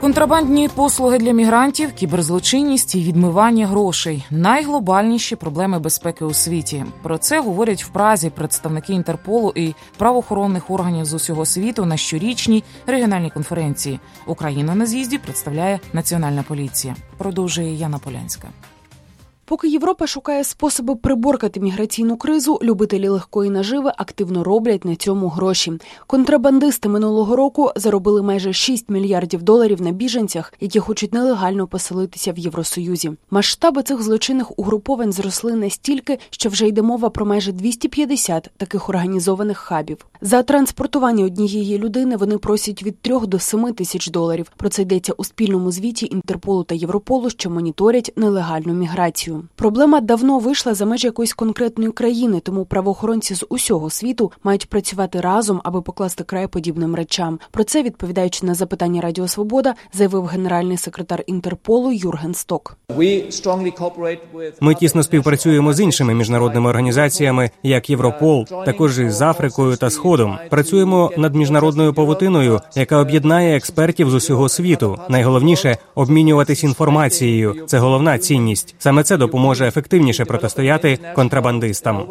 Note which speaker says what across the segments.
Speaker 1: Контрабандні послуги для мігрантів, кіберзлочинність і відмивання грошей – найглобальніші проблеми безпеки у світі. Про це говорять в Празі представники Інтерполу і правоохоронних органів з усього світу на щорічній регіональній конференції. Україну на з'їзді представляє Національна поліція. Продовжує Яна Полянська.
Speaker 2: Поки Європа шукає способи приборкати міграційну кризу, любителі легкої наживи активно роблять на цьому гроші. Контрабандисти минулого року заробили майже $6 мільярдів на біженцях, які хочуть нелегально поселитися в Євросоюзі. Масштаби цих злочинних угруповань зросли настільки, що вже йде мова про майже 250 таких організованих хабів. За транспортування однієї людини вони просять від $3 до $7 тисяч. Про це йдеться у спільному звіті Інтерполу та Європолу, що моніторять нелегальну міграцію. Проблема давно вийшла за межі якоїсь конкретної країни, тому правоохоронці з усього світу мають працювати разом, аби покласти край подібним речам. Про це, відповідаючи на запитання Радіо Свобода, заявив генеральний секретар Інтерполу Юрген Сток.
Speaker 3: Ми тісно співпрацюємо з іншими міжнародними організаціями, як Європол, також із Африкою та Сходом. Працюємо над міжнародною павутиною, яка об'єднає експертів з усього світу. Найголовніше – обмінюватись інформацією. Це головна цінність. Саме це допоможе ефективніше протистояти контрабандистам.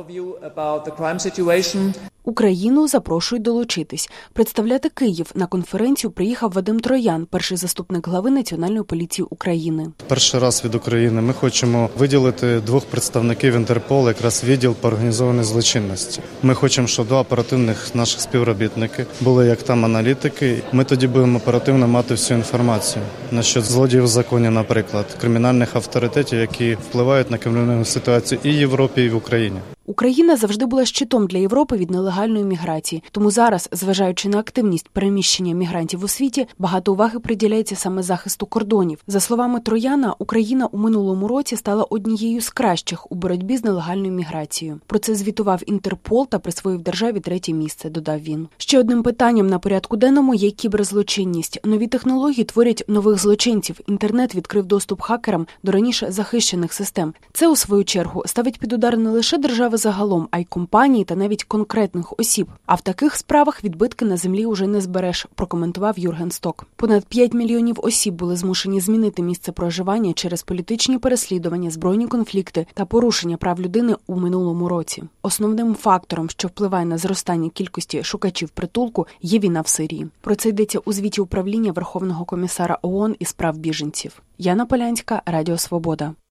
Speaker 2: Україну запрошують долучитись. Представляти Київ на конференцію приїхав Вадим Троян, перший заступник глави Національної поліції України.
Speaker 4: Перший раз від України ми хочемо виділити 2 представників Інтерполу, якраз відділ по організованій злочинності. Ми хочемо, щоб 2 оперативних наших співробітники були як там аналітики. Ми тоді будемо оперативно мати всю інформацію насчет злодіїв в законі, наприклад, кримінальних авторитетів, які впливають на кримінальну ситуацію і в Європі, і в Україні.
Speaker 2: Україна завжди була щитом для Європи від нелегальної міграції. Тому зараз, зважаючи на активність переміщення мігрантів у світі, багато уваги приділяється саме захисту кордонів. За словами Трояна, Україна у минулому році стала однією з кращих у боротьбі з нелегальною міграцією. Про це звітував Інтерпол та присвоїв державі 3-е місце, додав він. Ще одним питанням на порядку денному є кіберзлочинність. Нові технології творять нових злочинців. Інтернет відкрив доступ хакерам до раніше захищених систем. Це, у свою чергу, ставить під удар не лише держави загалом, а й компанії та навіть конкретних осіб. А в таких справах відбитки на землі уже не збереш, прокоментував Юрген Сток. Понад 5 мільйонів осіб були змушені змінити місце проживання через політичні переслідування, збройні конфлікти та порушення прав людини у минулому році. Основним фактором, що впливає на зростання кількості шукачів притулку, є війна в Сирії. Про це йдеться у звіті управління Верховного комісара ООН із прав біженців. Яна Полянська, Радіо Свобода.